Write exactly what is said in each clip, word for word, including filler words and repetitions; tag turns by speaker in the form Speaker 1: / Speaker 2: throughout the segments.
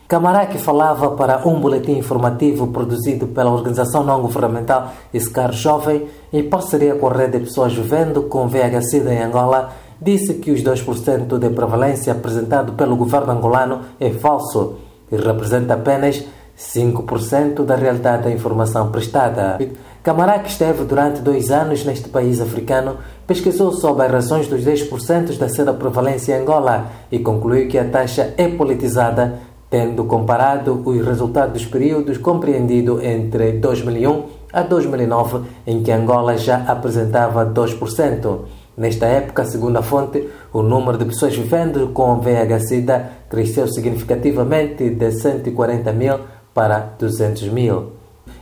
Speaker 1: Camará que falava para um boletim informativo produzido pela organização não-governamental Iscar Jovem, em parceria com a Rede de Pessoas Vivendo com V I H-Sida em Angola, disse que os dois por cento de prevalência apresentado pelo governo angolano é falso e representa apenas cinco por cento da realidade da informação prestada. Camará, que esteve durante dois anos neste país africano, pesquisou sobre as razões dos dez por cento da ser a prevalência em Angola e concluiu que a taxa é politizada, tendo comparado os resultados dos períodos compreendidos entre dois mil e um a dois mil e nove, em que Angola já apresentava dois por cento. Nesta época, segundo a fonte, o número de pessoas vivendo com V I H-Sida cresceu significativamente de cento e quarenta mil para duzentos mil.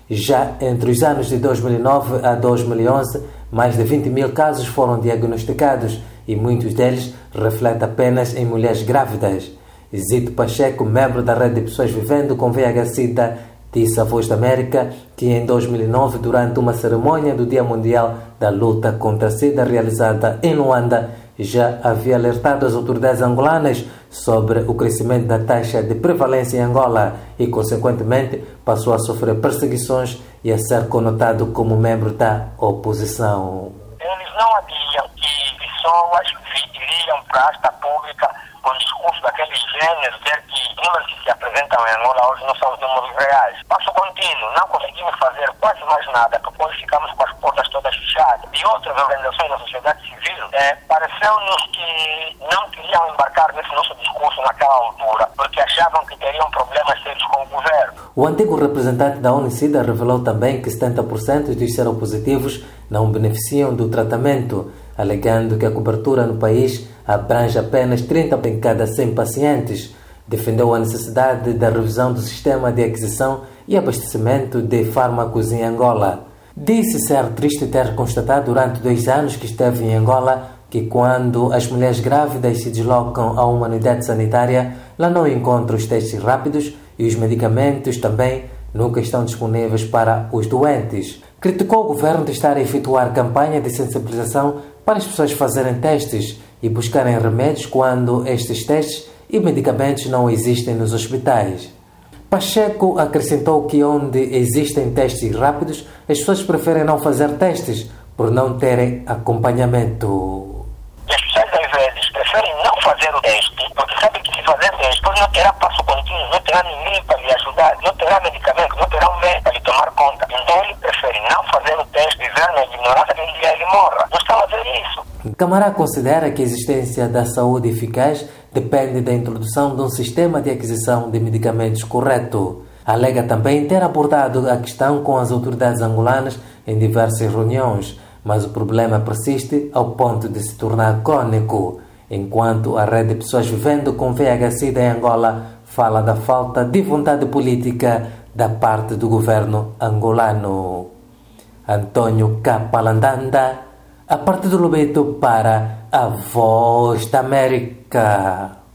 Speaker 1: Já entre os anos de dois mil e nove a dois mil e onze, mais de vinte mil casos foram diagnosticados e muitos deles refletem apenas em mulheres grávidas. Zito Pacheco, membro da Rede de Pessoas Vivendo com V I H-Sida, disse à Voz da América que em dois mil e nove, durante uma cerimônia do Dia Mundial da Luta contra a Sida realizada em Luanda, já havia alertado as autoridades angolanas sobre o crescimento da taxa de prevalência em Angola e, consequentemente, passou a sofrer perseguições e a ser conotado como membro da oposição.
Speaker 2: Eles não adiam que pessoas iriam para a asta pública com discurso daquele gênero, dizer que os números que se apresentam em Angola hoje não são os números reais. Passo contínuo, não conseguimos fazer quase mais nada, porque hoje ficamos com as portas todas fechadas. E outras organizações da sociedade civil, é, pareceu-nos que não queriam embarcar nesse nosso discurso naquela altura, porque achavam que teriam problemas sérios com o governo.
Speaker 1: O antigo representante da ONU-SIDA revelou também que setenta por cento dos seropositivos não beneficiam do tratamento, alegando que a cobertura no país abrange apenas trinta em cada cem pacientes. Defendeu a necessidade da revisão do sistema de aquisição e abastecimento de fármacos em Angola. Disse ser triste ter constatado durante dois anos que esteve em Angola que quando as mulheres grávidas se deslocam a uma unidade sanitária, lá não encontram os testes rápidos e os medicamentos também nunca estão disponíveis para os doentes. Criticou o governo de estar a efetuar campanha de sensibilização para as pessoas fazerem testes e buscarem remédios quando estes testes e medicamentos não existem nos hospitais. Pacheco acrescentou que onde existem testes rápidos, as pessoas preferem não fazer testes por não terem acompanhamento.
Speaker 2: As pessoas às vezes preferem não fazer o teste, porque sabem que se fazer teste, depois não terá passo contínuo, não terá ninguém para lhe ajudar, não terá medicamento, não terá um médico para lhe tomar conta. Então ele prefere não fazer o teste, viver na ignorância que um dia ele morra. Não estão a ver isso.
Speaker 1: Camará considera que a existência da saúde eficaz depende da introdução de um sistema de aquisição de medicamentos correto. Alega também ter abordado a questão com as autoridades angolanas em diversas reuniões, mas o problema persiste ao ponto de se tornar crônico, enquanto a Rede de Pessoas Vivendo com V I H-Sida em Angola fala da falta de vontade política da parte do governo angolano. Antônio Capalandanda, a partir do Lobeto para a Voz da América.